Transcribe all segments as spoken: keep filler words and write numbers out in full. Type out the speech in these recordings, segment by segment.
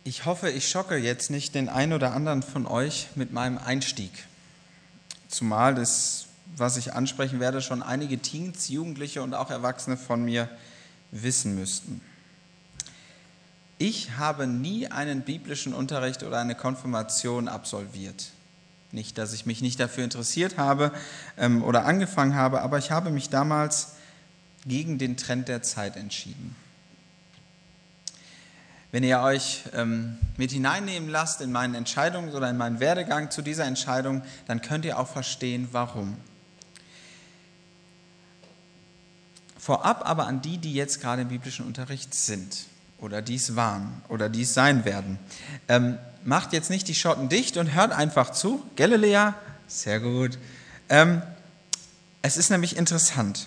Ich hoffe, ich schocke jetzt nicht den einen oder anderen von euch mit meinem Einstieg. Zumal das, was ich ansprechen werde, schon einige Teens, Jugendliche und auch Erwachsene von mir wissen müssten. Ich habe nie einen biblischen Unterricht oder eine Konfirmation absolviert. Nicht, dass ich mich nicht dafür interessiert habe ähm, oder angefangen habe, aber ich habe mich damals gegen den Trend der Zeit entschieden. Wenn ihr euch ähm, mit hineinnehmen lasst in meine Entscheidung oder in meinen Werdegang zu dieser Entscheidung, dann könnt ihr auch verstehen, warum. Vorab aber an die, die jetzt gerade im biblischen Unterricht sind oder dies waren oder dies sein werden. Ähm, macht jetzt nicht die Schotten dicht und hört einfach zu. Gell, Lea? Sehr gut. Ähm, es ist nämlich interessant.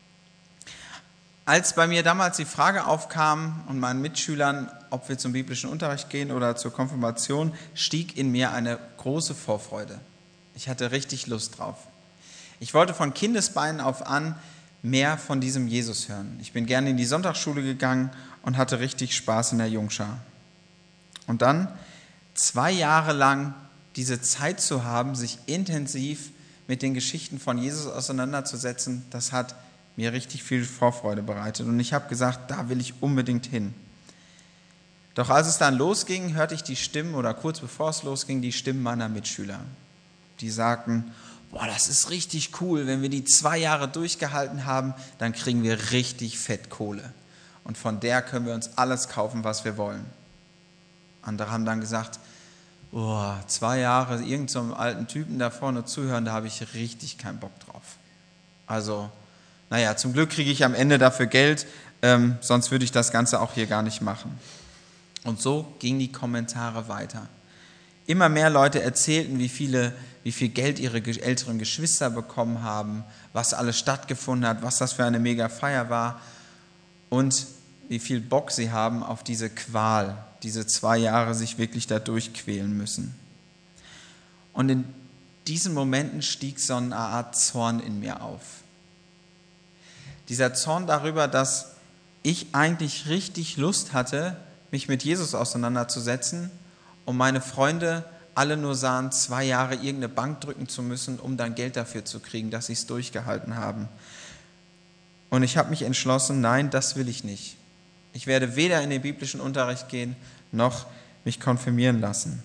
Als bei mir damals die Frage aufkam und meinen Mitschülern, ob wir zum biblischen Unterricht gehen oder zur Konfirmation, stieg in mir eine große Vorfreude. Ich hatte richtig Lust drauf. Ich wollte von Kindesbeinen auf an mehr von diesem Jesus hören. Ich bin gerne in die Sonntagsschule gegangen und hatte richtig Spaß in der Jungschar. Und dann zwei Jahre lang diese Zeit zu haben, sich intensiv mit den Geschichten von Jesus auseinanderzusetzen, das hat mir richtig viel Vorfreude bereitet. Und ich habe gesagt, da will ich unbedingt hin. Doch als es dann losging, hörte ich die Stimmen, oder kurz bevor es losging, die Stimmen meiner Mitschüler. Die sagten, boah, das ist richtig cool, wenn wir die zwei Jahre durchgehalten haben, dann kriegen wir richtig fett Kohle. Und von der können wir uns alles kaufen, was wir wollen. Andere haben dann gesagt, boah, zwei Jahre irgendeinem so alten Typen da vorne zuhören, da habe ich richtig keinen Bock drauf. Also, naja, zum Glück kriege ich am Ende dafür Geld, ähm, sonst würde ich das Ganze auch hier gar nicht machen. Und so gingen die Kommentare weiter. Immer mehr Leute erzählten, wie viele, wie viel Geld ihre älteren Geschwister bekommen haben, was alles stattgefunden hat, was das für eine mega Feier war und wie viel Bock sie haben auf diese Qual, diese zwei Jahre sich wirklich da durchquälen müssen. Und in diesen Momenten stieg so eine Art Zorn in mir auf. Dieser Zorn darüber, dass ich eigentlich richtig Lust hatte, mich mit Jesus auseinanderzusetzen und meine Freunde alle nur sahen, zwei Jahre irgendeine Bank drücken zu müssen, um dann Geld dafür zu kriegen, dass sie es durchgehalten haben. Und ich habe mich entschlossen, nein, das will ich nicht. Ich werde weder in den biblischen Unterricht gehen, noch mich konfirmieren lassen.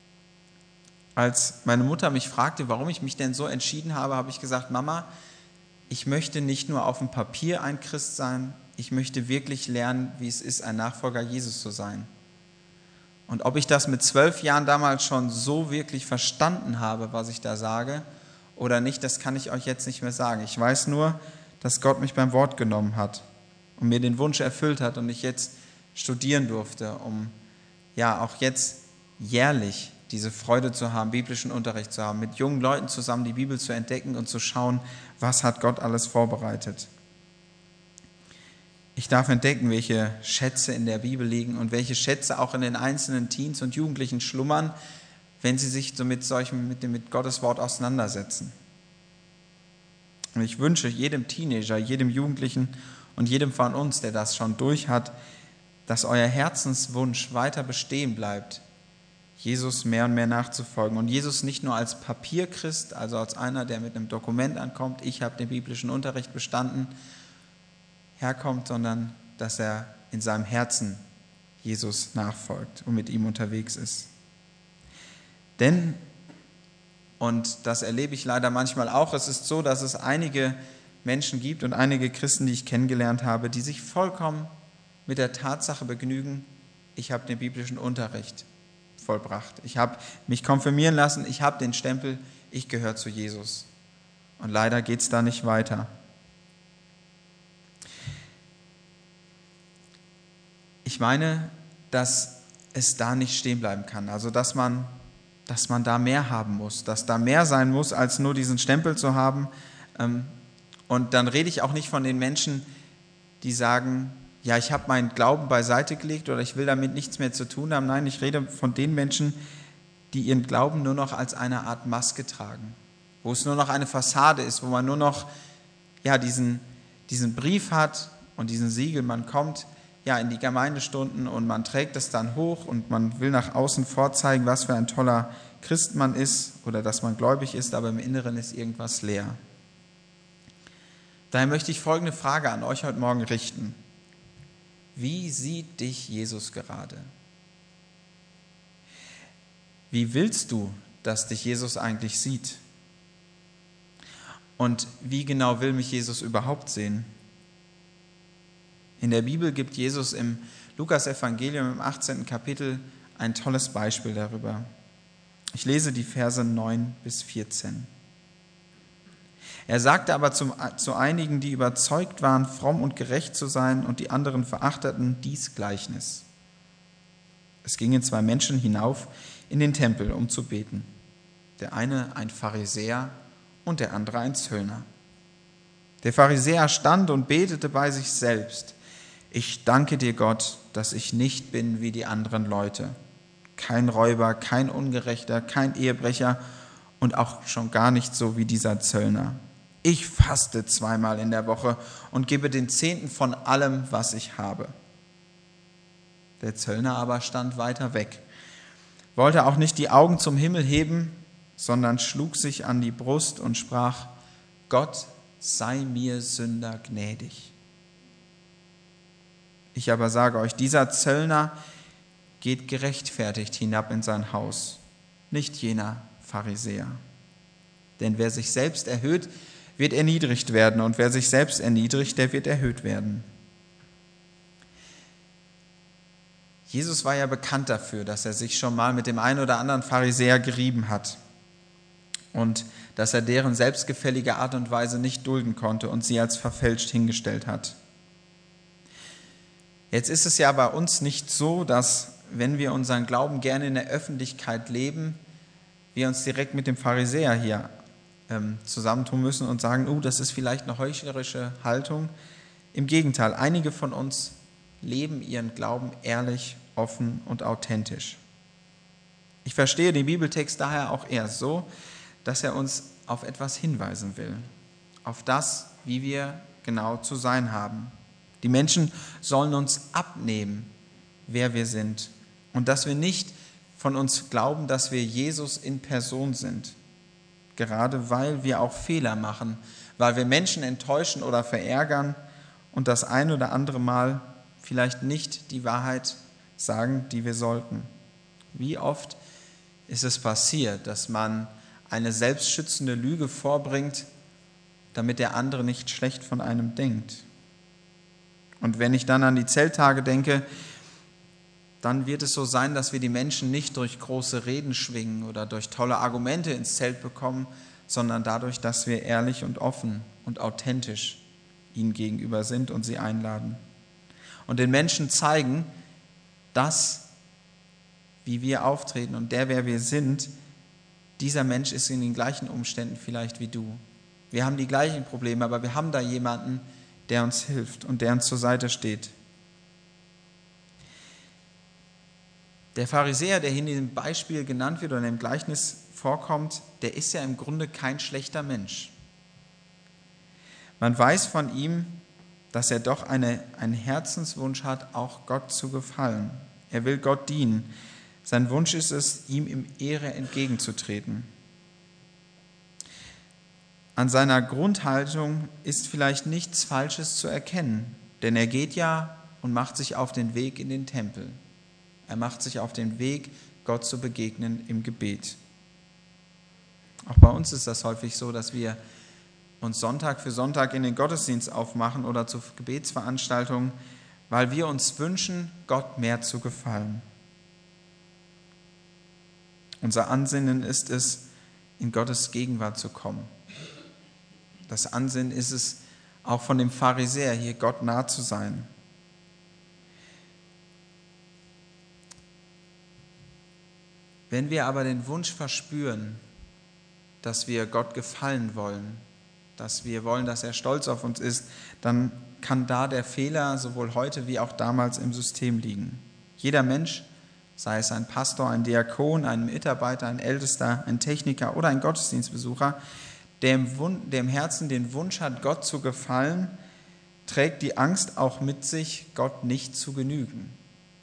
Als meine Mutter mich fragte, warum ich mich denn so entschieden habe, habe ich gesagt, Mama, ich möchte nicht nur auf dem Papier ein Christ sein, ich möchte wirklich lernen, wie es ist, ein Nachfolger Jesus zu sein. Und ob ich das mit zwölf Jahren damals schon so wirklich verstanden habe, was ich da sage, oder nicht, das kann ich euch jetzt nicht mehr sagen. Ich weiß nur, dass Gott mich beim Wort genommen hat und mir den Wunsch erfüllt hat und ich jetzt studieren durfte, um ja auch jetzt jährlich diese Freude zu haben, biblischen Unterricht zu haben, mit jungen Leuten zusammen die Bibel zu entdecken und zu schauen, was hat Gott alles vorbereitet. Ich darf entdecken, welche Schätze in der Bibel liegen und welche Schätze auch in den einzelnen Teens und Jugendlichen schlummern, wenn sie sich so mit solchem, mit dem, mit Gottes Wort auseinandersetzen. Und ich wünsche jedem Teenager, jedem Jugendlichen und jedem von uns, der das schon durch hat, dass euer Herzenswunsch weiter bestehen bleibt, Jesus mehr und mehr nachzufolgen. Und Jesus nicht nur als Papierchrist, also als einer, der mit einem Dokument ankommt, ich habe den biblischen Unterricht bestanden, herkommt, sondern dass er in seinem Herzen Jesus nachfolgt und mit ihm unterwegs ist. Denn, und das erlebe ich leider manchmal auch, es ist so, dass es einige Menschen gibt und einige Christen, die ich kennengelernt habe, die sich vollkommen mit der Tatsache begnügen, ich habe den biblischen Unterricht vollbracht. Ich habe mich konfirmieren lassen, ich habe den Stempel, ich gehöre zu Jesus. Und leider geht es da nicht weiter. Ich meine, dass es da nicht stehen bleiben kann. Also, dass man, dass man da mehr haben muss, dass da mehr sein muss, als nur diesen Stempel zu haben. Und dann rede ich auch nicht von den Menschen, die sagen, ja, ich habe meinen Glauben beiseite gelegt oder ich will damit nichts mehr zu tun haben. Nein, ich rede von den Menschen, die ihren Glauben nur noch als eine Art Maske tragen, wo es nur noch eine Fassade ist, wo man nur noch ja, diesen, diesen Brief hat und diesen Siegel, man kommt ja, in die Gemeindestunden und man trägt es dann hoch und man will nach außen vorzeigen, was für ein toller Christ man ist oder dass man gläubig ist, aber im Inneren ist irgendwas leer. Daher möchte ich folgende Frage an euch heute Morgen richten. Wie sieht dich Jesus gerade? Wie willst du, dass dich Jesus eigentlich sieht? Und wie genau will mich Jesus überhaupt sehen? In der Bibel gibt Jesus im Lukas-Evangelium im achtzehnten Kapitel ein tolles Beispiel darüber. Ich lese die Verse neun bis vierzehn. Er sagte aber zum, zu einigen, die überzeugt waren, fromm und gerecht zu sein, und die anderen verachteten, dies Gleichnis. Es gingen zwei Menschen hinauf in den Tempel, um zu beten. Der eine ein Pharisäer und der andere ein Zöllner. Der Pharisäer stand und betete bei sich selbst: Ich danke dir, Gott, dass ich nicht bin wie die anderen Leute. Kein Räuber, kein Ungerechter, kein Ehebrecher und auch schon gar nicht so wie dieser Zöllner. Ich faste zweimal in der Woche und gebe den Zehnten von allem, was ich habe. Der Zöllner aber stand weiter weg, wollte auch nicht die Augen zum Himmel heben, sondern schlug sich an die Brust und sprach: Gott, sei mir Sünder gnädig. Ich aber sage euch, dieser Zöllner geht gerechtfertigt hinab in sein Haus, nicht jener Pharisäer. Denn wer sich selbst erhöht, wird erniedrigt werden, und wer sich selbst erniedrigt, der wird erhöht werden. Jesus war ja bekannt dafür, dass er sich schon mal mit dem einen oder anderen Pharisäer gerieben hat und dass er deren selbstgefällige Art und Weise nicht dulden konnte und sie als verfälscht hingestellt hat. Jetzt ist es ja bei uns nicht so, dass, wenn wir unseren Glauben gerne in der Öffentlichkeit leben, wir uns direkt mit dem Pharisäer hier ähm, zusammentun müssen und sagen, oh, das ist vielleicht eine heuchlerische Haltung. Im Gegenteil, einige von uns leben ihren Glauben ehrlich, offen und authentisch. Ich verstehe den Bibeltext daher auch eher so, dass er uns auf etwas hinweisen will, auf das, wie wir genau zu sein haben. Die Menschen sollen uns abnehmen, wer wir sind, und dass wir nicht von uns glauben, dass wir Jesus in Person sind, gerade weil wir auch Fehler machen, weil wir Menschen enttäuschen oder verärgern und das ein oder andere Mal vielleicht nicht die Wahrheit sagen, die wir sollten. Wie oft ist es passiert, dass man eine selbstschützende Lüge vorbringt, damit der andere nicht schlecht von einem denkt? Und wenn ich dann an die Zelttage denke, dann wird es so sein, dass wir die Menschen nicht durch große Reden schwingen oder durch tolle Argumente ins Zelt bekommen, sondern dadurch, dass wir ehrlich und offen und authentisch ihnen gegenüber sind und sie einladen. Und den Menschen zeigen, dass, wie wir auftreten und der, wer wir sind, dieser Mensch ist in den gleichen Umständen vielleicht wie du. Wir haben die gleichen Probleme, aber wir haben da jemanden, der uns hilft und der uns zur Seite steht. Der Pharisäer, der hier in diesem Beispiel genannt wird oder in dem Gleichnis vorkommt, der ist ja im Grunde kein schlechter Mensch. Man weiß von ihm, dass er doch eine, einen Herzenswunsch hat, auch Gott zu gefallen. Er will Gott dienen. Sein Wunsch ist es, ihm in Ehre entgegenzutreten. An seiner Grundhaltung ist vielleicht nichts Falsches zu erkennen, denn er geht ja und macht sich auf den Weg in den Tempel. Er macht sich auf den Weg, Gott zu begegnen im Gebet. Auch bei uns ist das häufig so, dass wir uns Sonntag für Sonntag in den Gottesdienst aufmachen oder zu Gebetsveranstaltungen, weil wir uns wünschen, Gott mehr zu gefallen. Unser Ansinnen ist es, in Gottes Gegenwart zu kommen. Das Ansinnen ist es, auch von dem Pharisäer hier Gott nah zu sein. Wenn wir aber den Wunsch verspüren, dass wir Gott gefallen wollen, dass wir wollen, dass er stolz auf uns ist, dann kann da der Fehler sowohl heute wie auch damals im System liegen. Jeder Mensch, sei es ein Pastor, ein Diakon, ein Mitarbeiter, ein Ältester, ein Techniker oder ein Gottesdienstbesucher, der im, Wun- der im Herzen den Wunsch hat, Gott zu gefallen, trägt die Angst auch mit sich, Gott nicht zu genügen.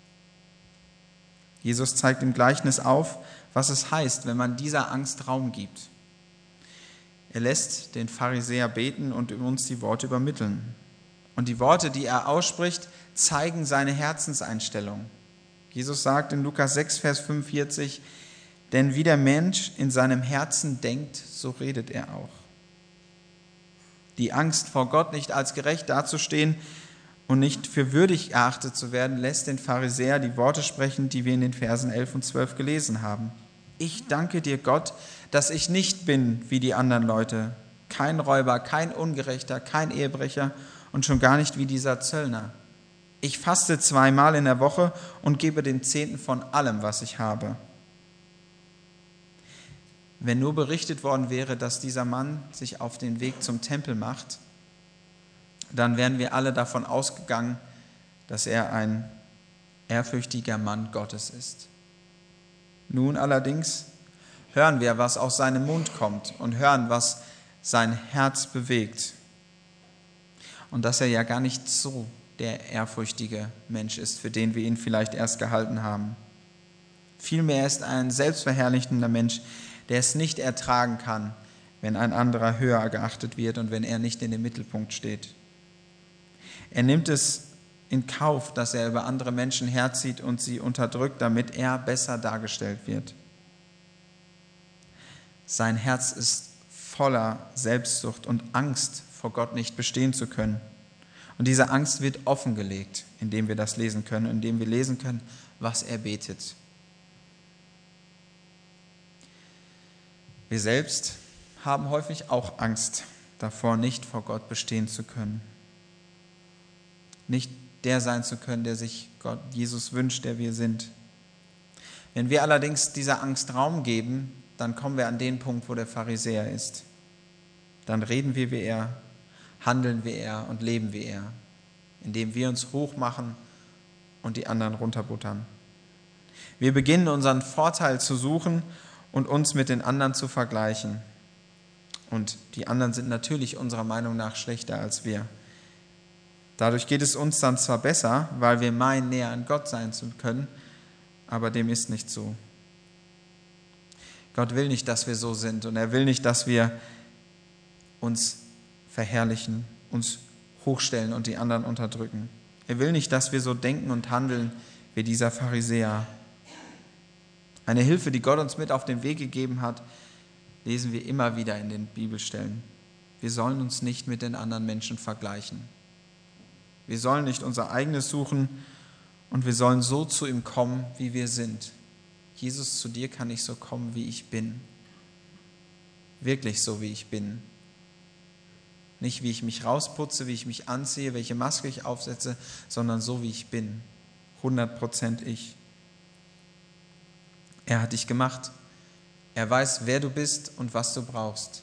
Jesus zeigt im Gleichnis auf, was es heißt, wenn man dieser Angst Raum gibt. Er lässt den Pharisäer beten und uns die Worte übermitteln. Und die Worte, die er ausspricht, zeigen seine Herzenseinstellung. Jesus sagt in Lukas sechs, Vers fünfundvierzig, denn wie der Mensch in seinem Herzen denkt, so redet er auch. Die Angst vor Gott, nicht als gerecht dazustehen und nicht für würdig erachtet zu werden, lässt den Pharisäer die Worte sprechen, die wir in den Versen elf und zwölf gelesen haben. Ich danke dir, Gott, dass ich nicht bin wie die anderen Leute, kein Räuber, kein Ungerechter, kein Ehebrecher und schon gar nicht wie dieser Zöllner. Ich faste zweimal in der Woche und gebe den Zehnten von allem, was ich habe. Wenn nur berichtet worden wäre, dass dieser Mann sich auf den Weg zum Tempel macht, dann wären wir alle davon ausgegangen, dass er ein ehrfürchtiger Mann Gottes ist. Nun allerdings hören wir, was aus seinem Mund kommt und hören, was sein Herz bewegt. Und dass er ja gar nicht so der ehrfürchtige Mensch ist, für den wir ihn vielleicht erst gehalten haben. Vielmehr ist er ein selbstverherrlichender Mensch, der es nicht ertragen kann, wenn ein anderer höher geachtet wird und wenn er nicht in dem Mittelpunkt steht. Er nimmt es in Kauf, dass er über andere Menschen herzieht und sie unterdrückt, damit er besser dargestellt wird. Sein Herz ist voller Selbstsucht und Angst, vor Gott nicht bestehen zu können. Und diese Angst wird offengelegt, indem wir das lesen können, indem wir lesen können, was er betet. Wir selbst haben häufig auch Angst davor, nicht vor Gott bestehen zu können. Nicht der sein zu können, der sich Gott, Jesus wünscht, der wir sind. Wenn wir allerdings dieser Angst Raum geben, dann kommen wir an den Punkt, wo der Pharisäer ist. Dann reden wir wie er, handeln wie er und leben wie er, indem wir uns hochmachen und die anderen runterbuttern. Wir beginnen unseren Vorteil zu suchen und uns mit den anderen zu vergleichen. Und die anderen sind natürlich unserer Meinung nach schlechter als wir. Dadurch geht es uns dann zwar besser, weil wir meinen, näher an Gott sein zu können, aber dem ist nicht so. Gott will nicht, dass wir so sind und er will nicht, dass wir uns verherrlichen, uns hochstellen und die anderen unterdrücken. Er will nicht, dass wir so denken und handeln wie dieser Pharisäer. Eine Hilfe, die Gott uns mit auf den Weg gegeben hat, lesen wir immer wieder in den Bibelstellen. Wir sollen uns nicht mit den anderen Menschen vergleichen. Wir sollen nicht unser eigenes suchen und wir sollen so zu ihm kommen, wie wir sind. Jesus, zu dir kann ich so kommen, wie ich bin. Wirklich so, wie ich bin. Nicht, wie ich mich rausputze, wie ich mich anziehe, welche Maske ich aufsetze, sondern so, wie ich bin. hundert Prozent ich. Er hat dich gemacht. Er weiß, wer du bist und was du brauchst.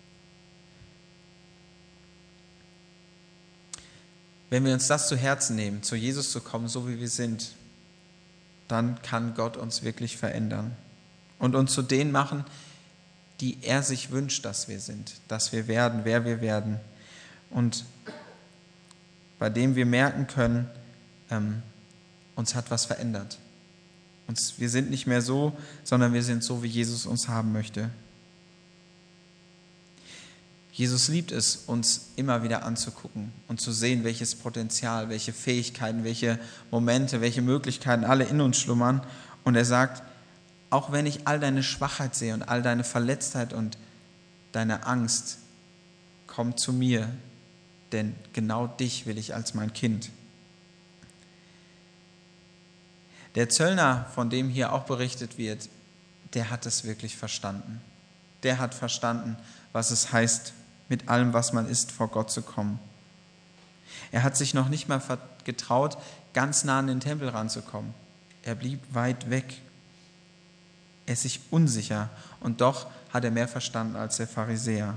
Wenn wir uns das zu Herzen nehmen, zu Jesus zu kommen, so wie wir sind, dann kann Gott uns wirklich verändern und uns zu denen machen, die er sich wünscht, dass wir sind, dass wir werden, wer wir werden und bei dem wir merken können, ähm, uns hat was verändert. Uns, wir sind nicht mehr so, sondern wir sind so, wie Jesus uns haben möchte. Jesus liebt es, uns immer wieder anzugucken und zu sehen, welches Potenzial, welche Fähigkeiten, welche Momente, welche Möglichkeiten alle in uns schlummern. Und er sagt, auch wenn ich all deine Schwachheit sehe und all deine Verletztheit und deine Angst, komm zu mir, denn genau dich will ich als mein Kind. Der Zöllner, von dem hier auch berichtet wird, der hat es wirklich verstanden. Der hat verstanden, was es heißt, mit allem, was man ist, vor Gott zu kommen. Er hat sich noch nicht mal getraut, ganz nah an den Tempel ranzukommen. Er blieb weit weg. Er ist sich unsicher und doch hat er mehr verstanden als der Pharisäer.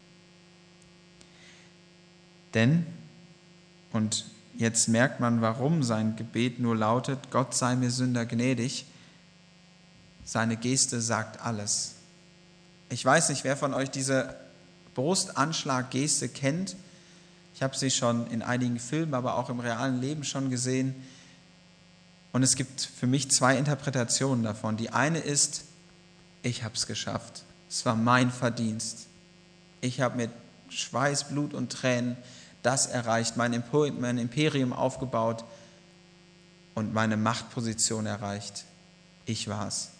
Denn, und jetzt merkt man, warum sein Gebet nur lautet, Gott sei mir Sünder gnädig, seine Geste sagt alles. Ich weiß nicht, wer von euch diese Brustanschlag-Geste kennt. Ich habe sie schon in einigen Filmen, aber auch im realen Leben schon gesehen. Und es gibt für mich zwei Interpretationen davon. Die eine ist, ich habe es geschafft. Es war mein Verdienst. Ich habe mit Schweiß, Blut und Tränen das erreicht, mein Imperium aufgebaut und meine Machtposition erreicht. Ich war's.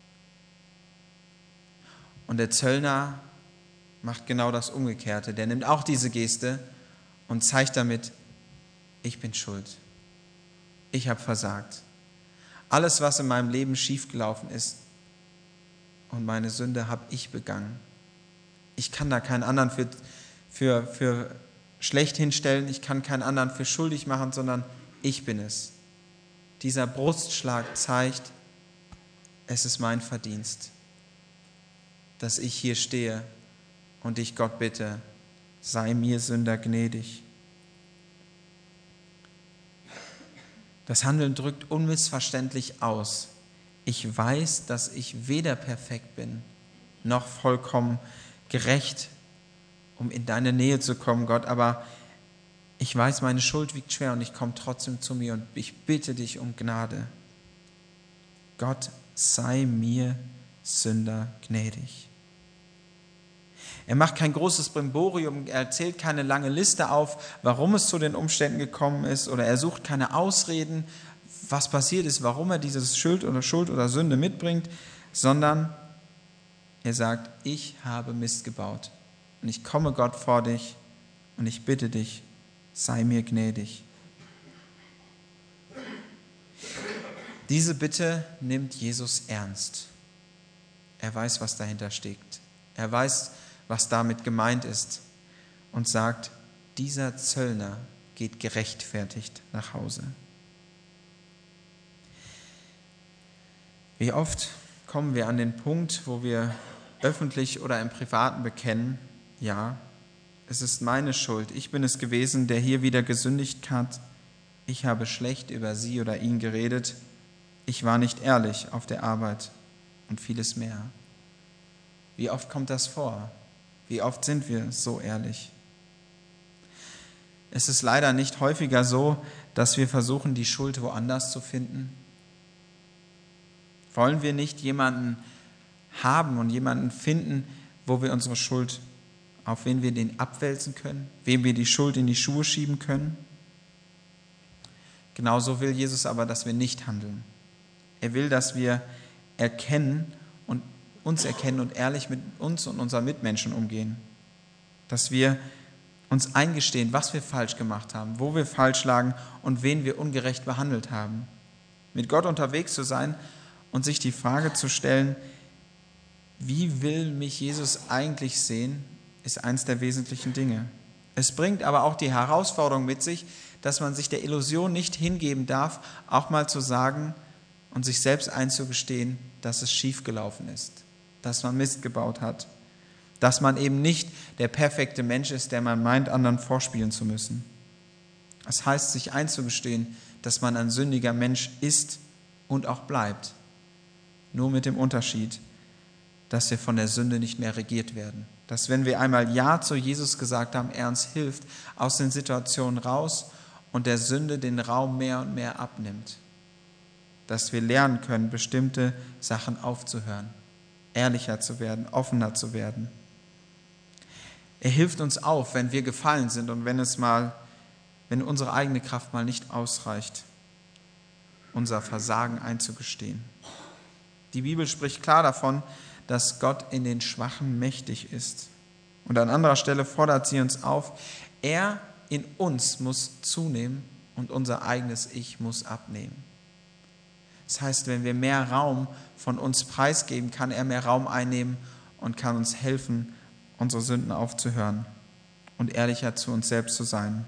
Und der Zöllner macht genau das Umgekehrte. Der nimmt auch diese Geste und zeigt damit, ich bin schuld. Ich habe versagt. Alles, was in meinem Leben schiefgelaufen ist und meine Sünde habe ich begangen. Ich kann da keinen anderen für, für, für schlecht hinstellen, ich kann keinen anderen für schuldig machen, sondern ich bin es. Dieser Brustschlag zeigt, es ist mein Verdienst, dass ich hier stehe und ich Gott bitte, sei mir Sünder gnädig. Das Handeln drückt unmissverständlich aus. Ich weiß, dass ich weder perfekt bin, noch vollkommen gerecht, um in deine Nähe zu kommen, Gott, aber ich weiß, meine Schuld wiegt schwer und ich komme trotzdem zu mir und ich bitte dich um Gnade. Gott, sei mir Sünder gnädig. Er macht kein großes Brimborium, er erzählt keine lange Liste auf, warum es zu den Umständen gekommen ist, oder er sucht keine Ausreden, was passiert ist, warum er dieses Schuld oder Schuld oder Sünde mitbringt, sondern er sagt, ich habe Mist gebaut und ich komme Gott vor dich und ich bitte dich, sei mir gnädig. Diese Bitte nimmt Jesus ernst. Er weiß, was dahinter steckt. Er weiß, was damit gemeint ist und sagt, dieser Zöllner geht gerechtfertigt nach Hause. Wie oft kommen wir an den Punkt, wo wir öffentlich oder im Privaten bekennen, ja, es ist meine Schuld, ich bin es gewesen, der hier wieder gesündigt hat, ich habe schlecht über sie oder ihn geredet, ich war nicht ehrlich auf der Arbeit und vieles mehr. Wie oft kommt das vor? Wie oft sind wir so ehrlich? Es ist leider nicht häufiger so, dass wir versuchen, die Schuld woanders zu finden. Wollen wir nicht jemanden haben und jemanden finden, wo wir unsere Schuld, auf wen wir den abwälzen können, wem wir die Schuld in die Schuhe schieben können? Genauso will Jesus aber, dass wir nicht handeln. Er will, dass wir erkennen und uns erkennen und ehrlich mit uns und unseren Mitmenschen umgehen. Dass wir uns eingestehen, was wir falsch gemacht haben, wo wir falsch lagen und wen wir ungerecht behandelt haben. Mit Gott unterwegs zu sein und sich die Frage zu stellen, wie will mich Jesus eigentlich sehen, ist eines der wesentlichen Dinge. Es bringt aber auch die Herausforderung mit sich, dass man sich der Illusion nicht hingeben darf, auch mal zu sagen und sich selbst einzugestehen, dass es schiefgelaufen ist, dass man Mist gebaut hat, dass man eben nicht der perfekte Mensch ist, der man meint, anderen vorspielen zu müssen. Das heißt, sich einzugestehen, dass man ein sündiger Mensch ist und auch bleibt. Nur mit dem Unterschied, dass wir von der Sünde nicht mehr regiert werden. Dass wenn wir einmal Ja zu Jesus gesagt haben, er uns hilft, aus den Situationen raus und der Sünde den Raum mehr und mehr abnimmt. Dass wir lernen können, bestimmte Sachen aufzuhören, ehrlicher zu werden, offener zu werden. Er hilft uns auf, wenn wir gefallen sind und wenn es mal, wenn unsere eigene Kraft mal nicht ausreicht, unser Versagen einzugestehen. Die Bibel spricht klar davon, dass Gott in den Schwachen mächtig ist. Und an anderer Stelle fordert sie uns auf, er in uns muss zunehmen und unser eigenes Ich muss abnehmen. Das heißt, wenn wir mehr Raum von uns preisgeben, kann er mehr Raum einnehmen und kann uns helfen, unsere Sünden aufzuhören und ehrlicher zu uns selbst zu sein.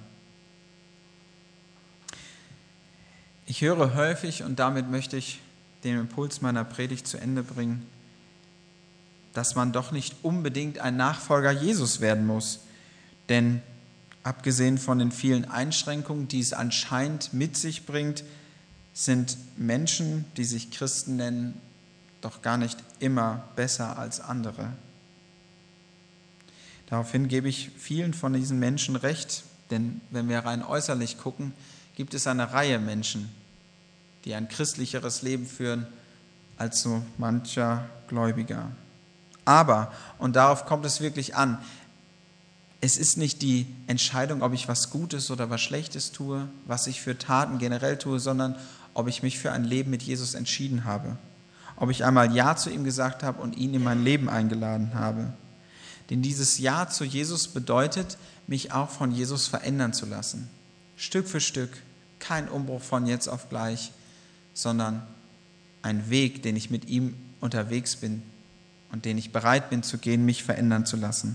Ich höre häufig, und damit möchte ich den Impuls meiner Predigt zu Ende bringen, dass man doch nicht unbedingt ein Nachfolger Jesus werden muss. Denn abgesehen von den vielen Einschränkungen, die es anscheinend mit sich bringt, sind Menschen, die sich Christen nennen, doch gar nicht immer besser als andere. Daraufhin gebe ich vielen von diesen Menschen recht, Denn wenn wir rein äußerlich gucken, gibt es eine Reihe Menschen, die ein christlicheres Leben führen als so mancher Gläubiger. Aber, und darauf kommt es wirklich an, es ist nicht die Entscheidung, ob ich was Gutes oder was Schlechtes tue, was ich für Taten generell tue, sondern ob ich mich für ein Leben mit Jesus entschieden habe. Ob ich einmal Ja zu ihm gesagt habe und ihn in mein Leben eingeladen habe. Denn dieses Ja zu Jesus bedeutet, mich auch von Jesus verändern zu lassen. Stück für Stück, kein Umbruch von jetzt auf gleich, sondern ein Weg, den ich mit ihm unterwegs bin und den ich bereit bin zu gehen, mich verändern zu lassen.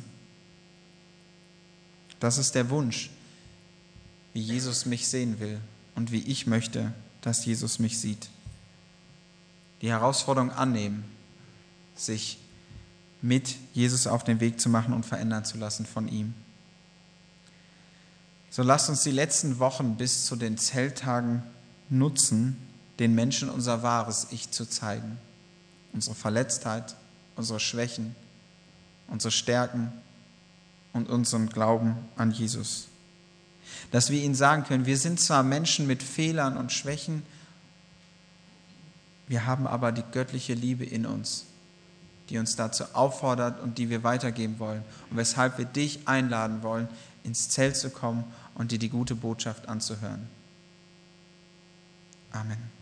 Das ist der Wunsch, wie Jesus mich sehen will und wie ich möchte, dass Jesus mich sieht. Die Herausforderung annehmen, sich mit Jesus auf den Weg zu machen und verändern zu lassen von ihm. So lasst uns die letzten Wochen bis zu den Zelttagen nutzen, den Menschen unser wahres Ich zu zeigen. Unsere Verletztheit, unsere Schwächen, unsere Stärken und unseren Glauben an Jesus. Dass wir ihnen sagen können, wir sind zwar Menschen mit Fehlern und Schwächen, wir haben aber die göttliche Liebe in uns, die uns dazu auffordert und die wir weitergeben wollen und weshalb wir dich einladen wollen, ins Zelt zu kommen und dir die gute Botschaft anzuhören. Amen.